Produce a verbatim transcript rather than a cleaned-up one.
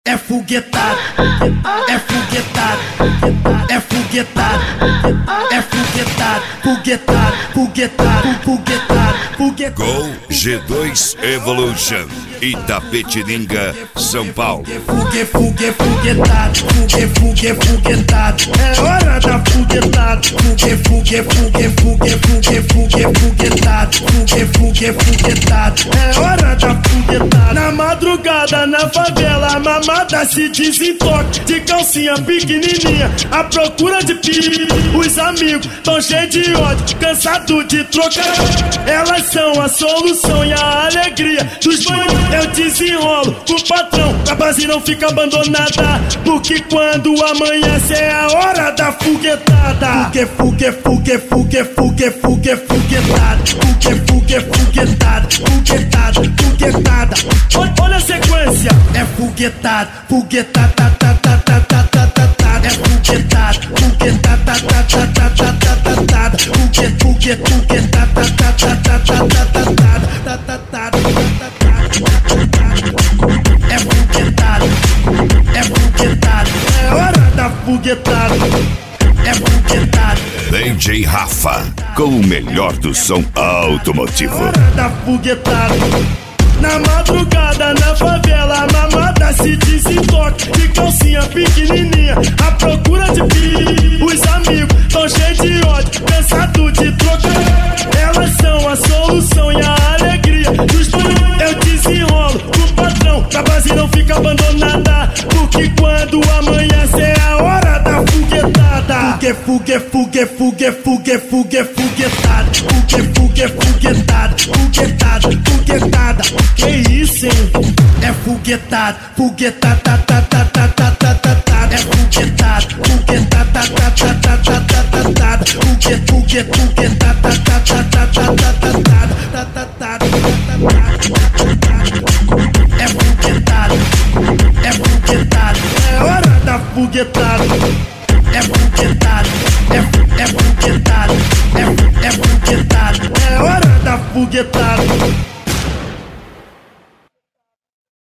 é foguetado, é foguetado, é foguetado, é foguetado, foguetado, foguetado, foguetado, foguetado. Gol G dois Evolution, Itapetininga, São Paulo. Fugue, fugue, foguetado, fugue, fugue, foguetado. É hora da foguetado. Fugue, fugue, fugue, fugue, fugue, fugue, foguetado. Fugue, fugue, foguetado. É hora da foguetado. Na madrugada, na favela, a mamada se desentoque. De calcinha pequenininha, à procura de pique. Os amigos tão cheios de ódio, cansado de trocar. Elas são a solução e a alegria dos banhos. Eu desenrolo o patrão, a base não fica abandonada. Porque quando amanhece é a hora da foguetada. Fugue, fugue, fugue, fugue, fugue, fugue, foguetada. Fugue, fugue, foguetada, foguetada, foguetada. Olha a sequência. É foguetada, foguetada, tá, tá, tá, tá, tá, tá, tá. É foguetada, foguetada, tá, tá, tá, tá, tá, tá, tá. Fugue, fugue, foguetada, tá, tá, tá, tá, tá, tá, tá, tá, tá, tá. É foguetado, é foguetado, é hora da foguetada. É foguetado. D J Rafa, com o melhor do som automotivo. É hora da foguetada. Na madrugada, na favela, a mamada se desentoque. De calcinha pequenininha, à procura de pique. Os amigos tão cheios de ódio, cansado de trocar. Elas são a solução e a alegria dos dois. Eu desenrolo o patrão, a base não fica abandonada. Porque quando amanhece é a hora da foguetada. Fugue, fugue, fugue, fugue, fugue, fugue, foguetada. Fugue, fugue, foguetada, foguetada, foguetada. Que isso, hein? É foguetado, foguetado, tá, tá, tá, tá, tá, tá, tá, tá. É foguetado, foguetado, tá, tá, tá, tá, tá, tá, tá, tá. Fugue, fugue, foguetado, tá, tá, tá, tá, tá, tá, tá, tá, tá, tá. É foguetado, é foguetado, é hora da foguetada. É foguetado, é, é foguetado, é, é foguetado, é hora da foguetada.